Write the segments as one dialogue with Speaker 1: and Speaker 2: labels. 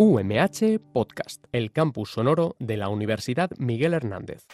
Speaker 1: UMH Podcast, el campus sonoro de la Universidad Miguel Hernández.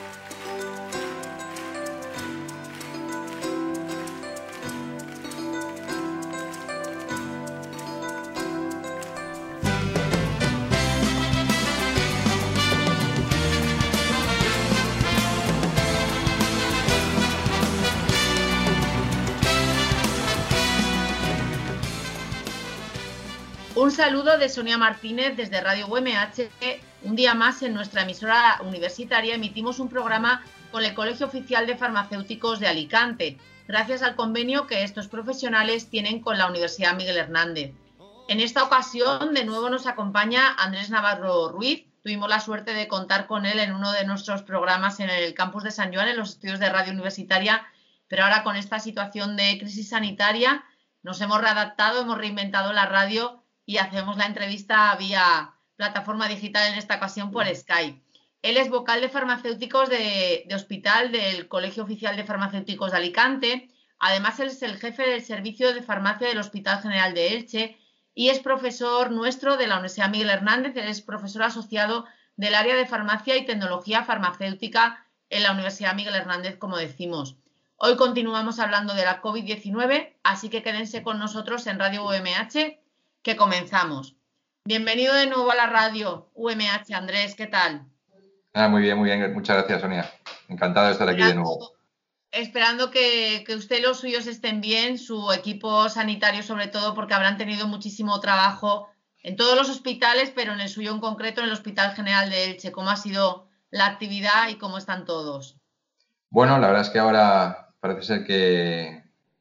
Speaker 2: Un saludo de Sonia Martínez desde Radio UMH. Un día más en nuestra emisora universitaria emitimos un programa con el Colegio Oficial de Farmacéuticos de Alicante, gracias al convenio que estos profesionales tienen con la Universidad Miguel Hernández. En esta ocasión, de nuevo nos acompaña Andrés Navarro Ruiz. Tuvimos la suerte de contar con él en uno de nuestros programas en el campus de San Joan, en los estudios de Radio Universitaria, pero ahora con esta situación de crisis sanitaria nos hemos readaptado, hemos reinventado la radio y hacemos la entrevista vía plataforma digital, en esta ocasión por Skype. Él es vocal de farmacéuticos de hospital del Colegio Oficial de Farmacéuticos de Alicante. Además, él es el jefe del servicio de farmacia del Hospital General de Elche y es profesor nuestro de la Universidad Miguel Hernández. Él es profesor asociado del área de farmacia y tecnología farmacéutica en la Universidad Miguel Hernández, como decimos. Hoy continuamos hablando de la COVID-19, así que quédense con nosotros en Radio UMH, que comenzamos. Bienvenido de nuevo a la radio UMH, Andrés, ¿qué tal?
Speaker 3: Muy bien, muchas gracias, Sonia. Encantado de estar aquí de nuevo.
Speaker 2: Esperando que usted y los suyos estén bien, su equipo sanitario sobre todo, porque habrán tenido muchísimo trabajo en todos los hospitales, pero en el suyo en concreto, en el Hospital General de Elche. ¿Cómo ha sido la actividad y cómo están todos?
Speaker 3: Bueno, la verdad es que ahora parece ser que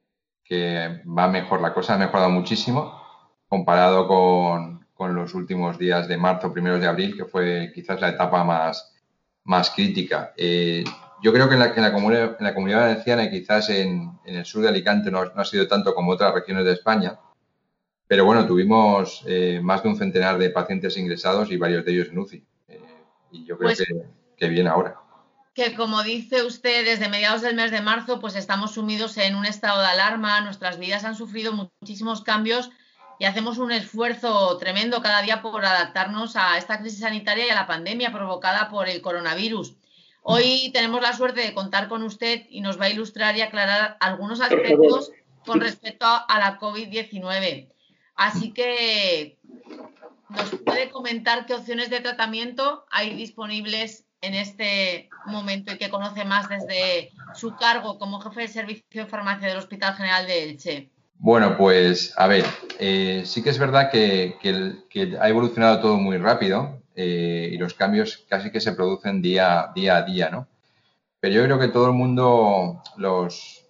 Speaker 3: va mejor la cosa, ha mejorado muchísimo comparado con los últimos días de marzo, primeros de abril, que fue quizás la etapa más crítica. Yo creo que en la Comunidad Valenciana y quizás en el sur de Alicante no ha sido tanto como otras regiones de España, pero bueno, tuvimos más de un centenar de pacientes ingresados y varios de ellos en UCI. Y yo creo que bien ahora.
Speaker 2: Que como dice usted, desde mediados del mes de marzo, pues estamos sumidos en un estado de alarma, nuestras vidas han sufrido muchísimos cambios y hacemos un esfuerzo tremendo cada día por adaptarnos a esta crisis sanitaria y a la pandemia provocada por el coronavirus. Hoy tenemos la suerte de contar con usted y nos va a ilustrar y aclarar algunos aspectos con respecto a la COVID-19. Así que, ¿nos puede comentar qué opciones de tratamiento hay disponibles en este momento y que conoce más desde su cargo como jefe de servicio de farmacia del Hospital General de Elche?
Speaker 3: Bueno, pues a ver, sí que es verdad que ha evolucionado todo muy rápido y los cambios casi que se producen día a día, ¿no? Pero yo creo que todo el mundo, los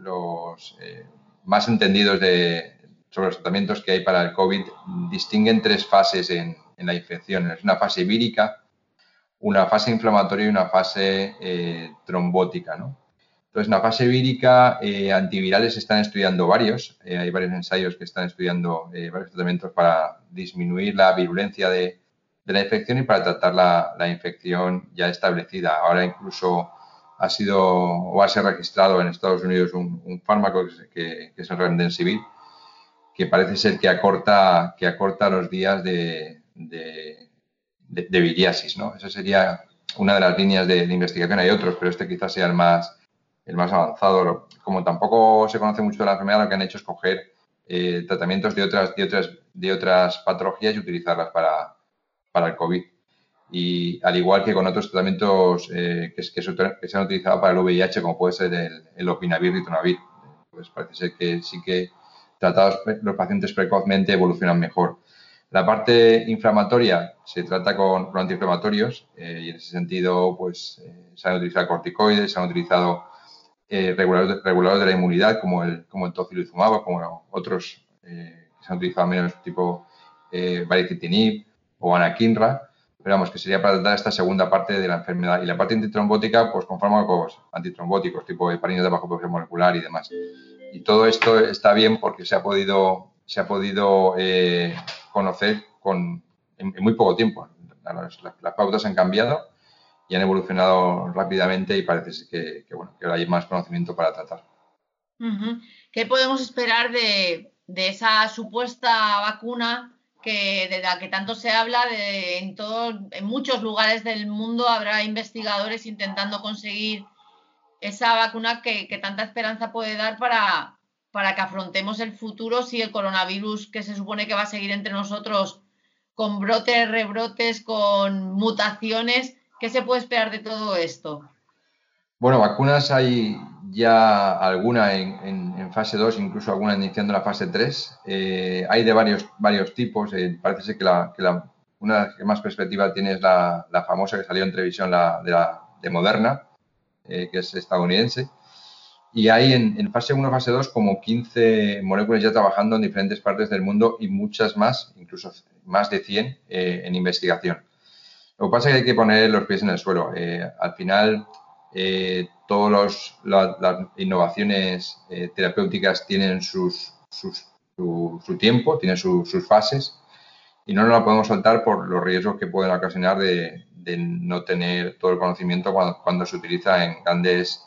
Speaker 3: más entendidos sobre los tratamientos que hay para el COVID, distinguen tres fases en la infección. Es una fase vírica, una fase inflamatoria y una fase trombótica, ¿no? Entonces, en la fase vírica, antivirales se están estudiando varios. Hay varios ensayos que están estudiando varios tratamientos para disminuir la virulencia de la infección y para tratar la infección ya establecida. Ahora incluso va a ser registrado en Estados Unidos un fármaco que es el Remdesivir, que parece ser que acorta los días de viriasis, ¿no? Esa sería una de las líneas de investigación. Hay otros, pero este quizás sea el más avanzado. Como tampoco se conoce mucho de la enfermedad, lo que han hecho es coger tratamientos de otras patologías y utilizarlas para el COVID. Y al igual que con otros tratamientos que se han utilizado para el VIH, como puede ser el Lopinavir y Ritonavir, pues parece ser que sí que tratados los pacientes precozmente evolucionan mejor. La parte inflamatoria se trata con antiinflamatorios y en ese sentido pues se han utilizado corticoides, se han utilizado reguladores de la inmunidad como el tocilizumab, como otros que se han utilizado menos, tipo baricitinib o anakinra, pero vamos, que sería para tratar esta segunda parte de la enfermedad. Y la parte antitrombótica, pues con fármacos antitrombóticos, tipo heparinas de bajo perfil molecular y demás. Y todo esto está bien porque se ha podido conocer en muy poco tiempo. Las pautas han cambiado y han evolucionado rápidamente y parece que ahora hay más conocimiento para tratar.
Speaker 2: ¿Qué podemos esperar de esa supuesta vacuna de la que tanto se habla, en muchos lugares del mundo habrá investigadores intentando conseguir esa vacuna que tanta esperanza puede dar para que afrontemos el futuro si el coronavirus, que se supone que va a seguir entre nosotros con brotes, rebrotes, con mutaciones. ¿Qué se puede esperar de todo esto?
Speaker 3: Bueno, vacunas hay ya alguna en fase 2, incluso alguna iniciando la fase 3. Hay de varios tipos. Parece ser que una que más perspectiva tiene es la famosa que salió en televisión, de Moderna, que es estadounidense. Y hay en fase 1, fase 2, como 15 moléculas ya trabajando en diferentes partes del mundo y muchas más, incluso más de 100 en investigación. Lo que pasa es que hay que poner los pies en el suelo. Al final, todas las innovaciones terapéuticas tienen su tiempo, tienen sus fases, y no nos la podemos saltar por los riesgos que pueden ocasionar de no tener todo el conocimiento cuando se utiliza en grandes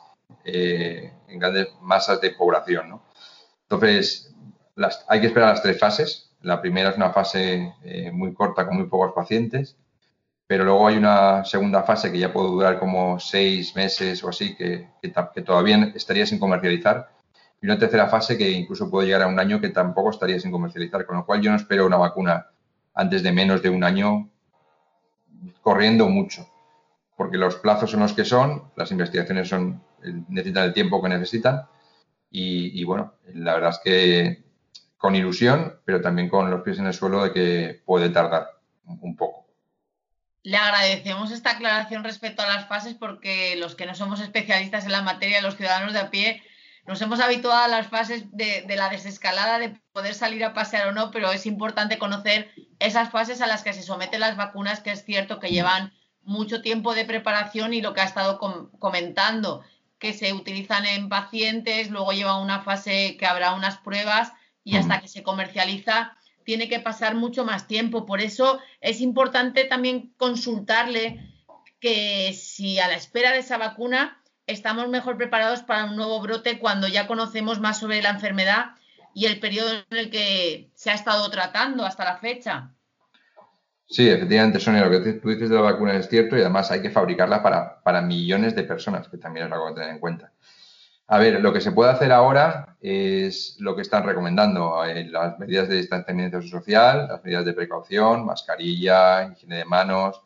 Speaker 3: masas de población, ¿no? Entonces, hay que esperar las 3 fases. La primera es una fase muy corta con muy pocos pacientes, pero luego hay una segunda fase que ya puede durar como 6 meses o así, que todavía estaría sin comercializar, y una tercera fase que incluso puede llegar a 1 año que tampoco estaría sin comercializar, con lo cual yo no espero una vacuna antes de menos de 1 año, corriendo mucho, porque los plazos son los que son, las investigaciones necesitan el tiempo que necesitan, y bueno, la verdad es que con ilusión, pero también con los pies en el suelo de que puede tardar un poco.
Speaker 2: Le agradecemos esta aclaración respecto a las fases, porque los que no somos especialistas en la materia, los ciudadanos de a pie, nos hemos habituado a las fases de la desescalada, de poder salir a pasear o no, pero es importante conocer esas fases a las que se someten las vacunas, que es cierto que llevan mucho tiempo de preparación, y lo que ha estado comentando, que se utilizan en pacientes, luego lleva una fase que habrá unas pruebas, y hasta que se comercializa tiene que pasar mucho más tiempo. Por eso es importante también consultarle que si a la espera de esa vacuna estamos mejor preparados para un nuevo brote cuando ya conocemos más sobre la enfermedad y el periodo en el que se ha estado tratando hasta la fecha.
Speaker 3: Sí, efectivamente, Sonia, lo que tú dices de la vacuna es cierto, y además hay que fabricarla para millones de personas, que también es algo a tener en cuenta. A ver, lo que se puede hacer ahora es lo que están recomendando, las medidas de distanciamiento social, las medidas de precaución, mascarilla, higiene de manos.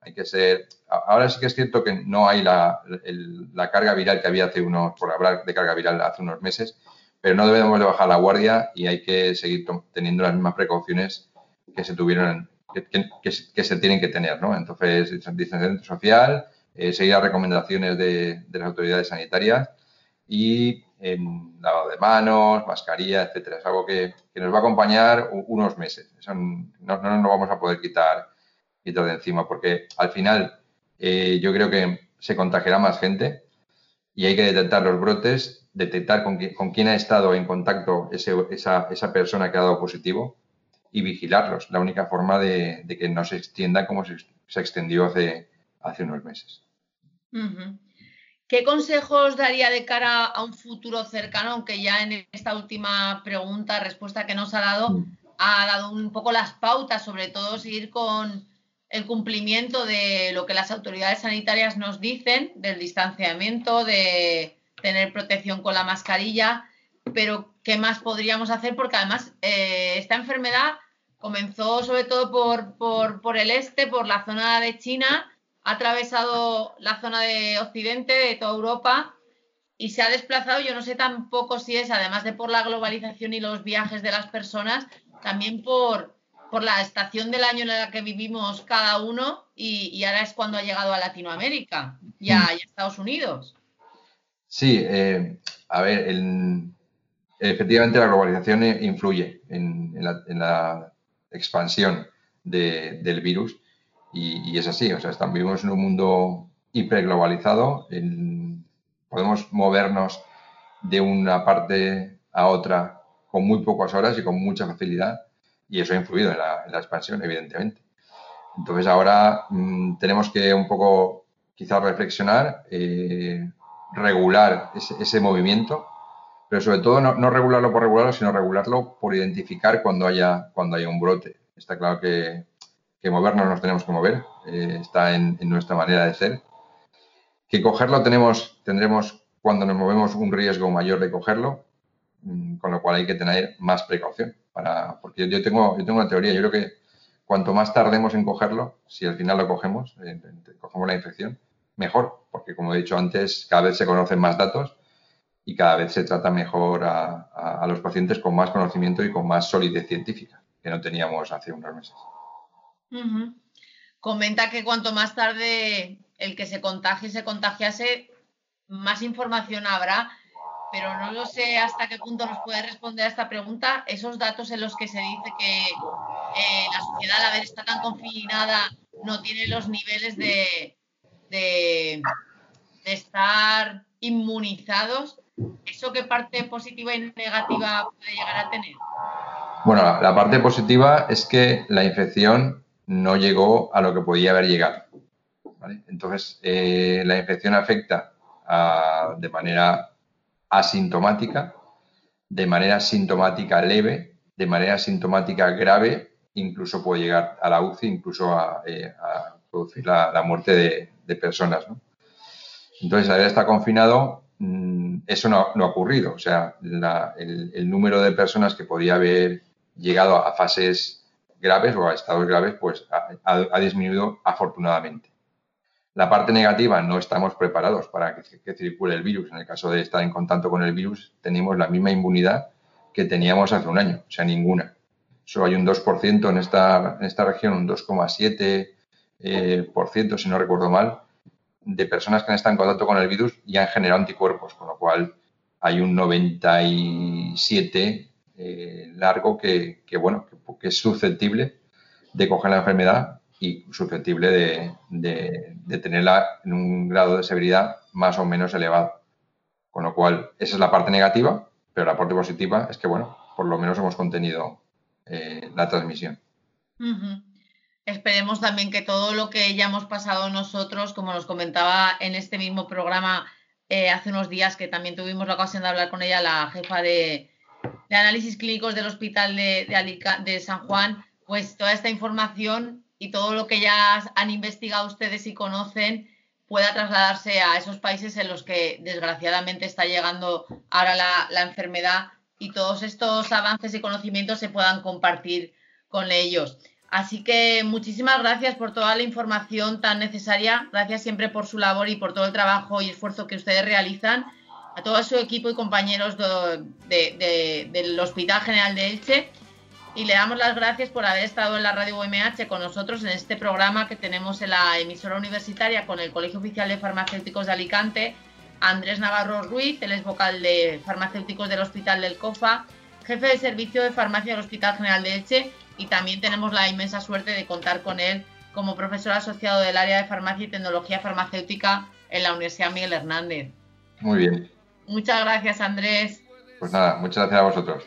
Speaker 3: Ahora sí que es cierto que no hay la carga viral que había por hablar de carga viral hace unos meses, pero no debemos de bajar la guardia y hay que seguir teniendo las mismas precauciones que se tuvieron, que se tienen que tener, ¿no? Entonces, distanciamiento social, seguir las recomendaciones de las autoridades sanitarias, y lavado de manos, mascarilla, etcétera. Es algo que nos va a acompañar unos meses. Eso no nos vamos a poder quitar de encima, porque al final yo creo que se contagiará más gente y hay que detectar los brotes, detectar con quién ha estado en contacto esa persona que ha dado positivo y vigilarlos. La única forma de que no se extienda como se extendió hace unos meses.
Speaker 2: Uh-huh. ¿Qué consejos daría de cara a un futuro cercano, aunque ya en esta última respuesta que nos ha dado un poco las pautas, sobre todo seguir con el cumplimiento de lo que las autoridades sanitarias nos dicen, del distanciamiento, de tener protección con la mascarilla, pero qué más podríamos hacer? Porque además esta enfermedad comenzó sobre todo por el este, por la zona de China, ha atravesado la zona de Occidente, de toda Europa, y se ha desplazado. Yo no sé tampoco si es, además de por la globalización y los viajes de las personas, también por la estación del año en la que vivimos cada uno, y ahora es cuando ha llegado a Latinoamérica y a Estados Unidos.
Speaker 3: Sí, a ver, efectivamente la globalización influye en la expansión del virus. Y es así, o sea, vivimos en un mundo hiperglobalizado, podemos movernos de una parte a otra con muy pocas horas y con mucha facilidad, y eso ha influido en la expansión, evidentemente. Entonces ahora tenemos que un poco quizás reflexionar, regular ese movimiento, pero sobre todo no regularlo por regularlo, sino regularlo por identificar cuando haya un brote. Está claro que movernos nos tenemos que mover, está en nuestra manera de ser. Que cogerlo tendremos cuando nos movemos un riesgo mayor de cogerlo, con lo cual hay que tener más precaución. Porque yo tengo una teoría, yo creo que cuanto más tardemos en cogerlo, si al final lo cogemos la infección, mejor, porque como he dicho antes, cada vez se conocen más datos y cada vez se trata mejor a los pacientes con más conocimiento y con más solidez científica, que no teníamos hace unos meses.
Speaker 2: Uh-huh. Comenta que cuanto más tarde el que se contagiase, más información habrá, pero no lo sé hasta qué punto nos puede responder a esta pregunta. Esos datos en los que se dice que la sociedad, al haber está tan confinada, no tiene los niveles de estar inmunizados, ¿eso qué parte positiva y negativa puede llegar a tener?
Speaker 3: Bueno, la parte positiva es que la infección no llegó a lo que podía haber llegado, ¿vale? Entonces, la infección afecta de manera asintomática, de manera sintomática leve, de manera sintomática grave, incluso puede llegar a la UCI, incluso a producir la muerte de personas, ¿no? Entonces, al haber estado confinado, eso no ha ocurrido. O sea, el número de personas que podía haber llegado a fases graves o a estados graves, pues ha disminuido afortunadamente. La parte negativa, no estamos preparados para que circule el virus. En el caso de estar en contacto con el virus, tenemos la misma inmunidad que teníamos hace un año, o sea, ninguna. Solo hay un 2% en esta región, un 2,7%, si no recuerdo mal, de personas que han estado en contacto con el virus y han generado anticuerpos, con lo cual hay un 97% largo que es susceptible de coger la enfermedad y susceptible de tenerla en un grado de severidad más o menos elevado. Con lo cual, esa es la parte negativa, pero la parte positiva es que, bueno, por lo menos hemos contenido la transmisión.
Speaker 2: Uh-huh. Esperemos también que todo lo que ya hemos pasado nosotros, como nos comentaba en este mismo programa hace unos días, que también tuvimos la ocasión de hablar con ella, la jefa de análisis clínicos del Hospital de San Juan, pues toda esta información y todo lo que ya han investigado ustedes y conocen pueda trasladarse a esos países en los que desgraciadamente está llegando ahora la enfermedad y todos estos avances y conocimientos se puedan compartir con ellos. Así que muchísimas gracias por toda la información tan necesaria. Gracias siempre por su labor y por todo el trabajo y esfuerzo que ustedes realizan. A todo su equipo y compañeros del Hospital General de Elche. Y le damos las gracias por haber estado en la Radio UMH con nosotros en este programa que tenemos en la emisora universitaria con el Colegio Oficial de Farmacéuticos de Alicante, Andrés Navarro Ruiz, él es vocal de farmacéuticos del Hospital del COFA, jefe de servicio de farmacia del Hospital General de Elche, y también tenemos la inmensa suerte de contar con él como profesor asociado del área de farmacia y tecnología farmacéutica en la Universidad Miguel Hernández.
Speaker 3: Muy bien.
Speaker 2: Muchas gracias, Andrés.
Speaker 3: Pues nada, muchas gracias a vosotros.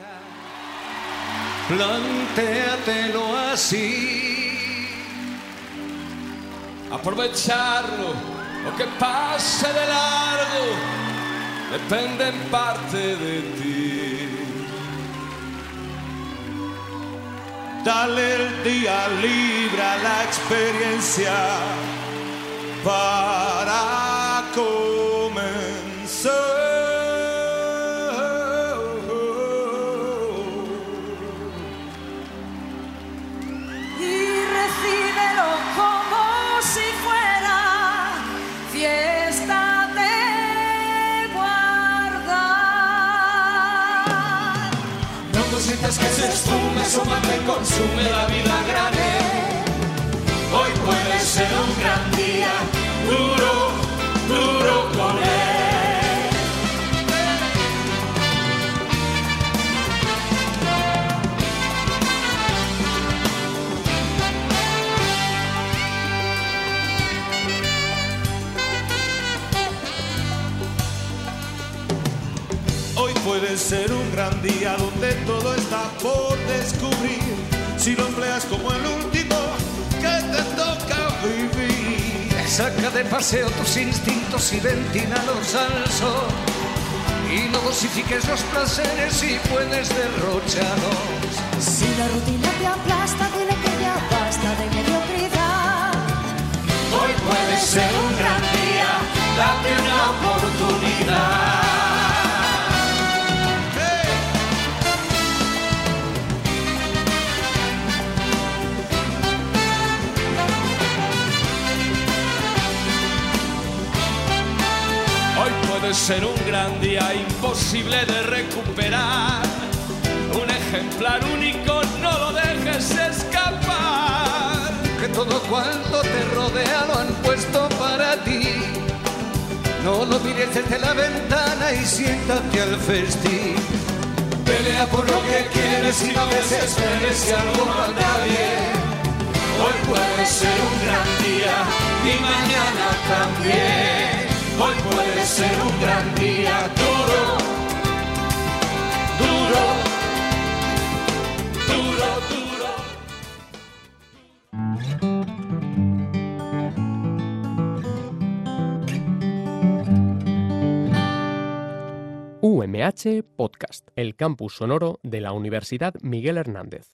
Speaker 4: Plantéatelo así, aprovecharlo, lo que pase de largo, depende en parte de ti. Dale el día libre a la experiencia para comenzar. Que se esfume, suma que consume la vida grande. Hoy puede ser un gran día, duro, duro con él. Hoy puede ser un gran día donde todo está por descubrir, si lo empleas como el último que te toca vivir. Saca de paseo tus instintos y ventínalos al sol y no dosifiques los placeres si puedes derrocharlos.
Speaker 5: Si la rutina te aplasta, dile que ya basta de mediocridad.
Speaker 4: Hoy puede ser un gran día, date una oportunidad. Hoy puede ser un gran día imposible de recuperar. Un ejemplar único, no lo dejes escapar. Que todo cuanto te rodea lo han puesto para ti. No lo mires desde la ventana y siéntate al festín. Pelea por lo que quieres y no desesperes si algo no anda bien. Hoy puede ser un gran día y mañana también. Hoy puede ser un gran día, duro, duro, duro, duro.
Speaker 1: UMH Podcast, el campus sonoro de la Universidad Miguel Hernández.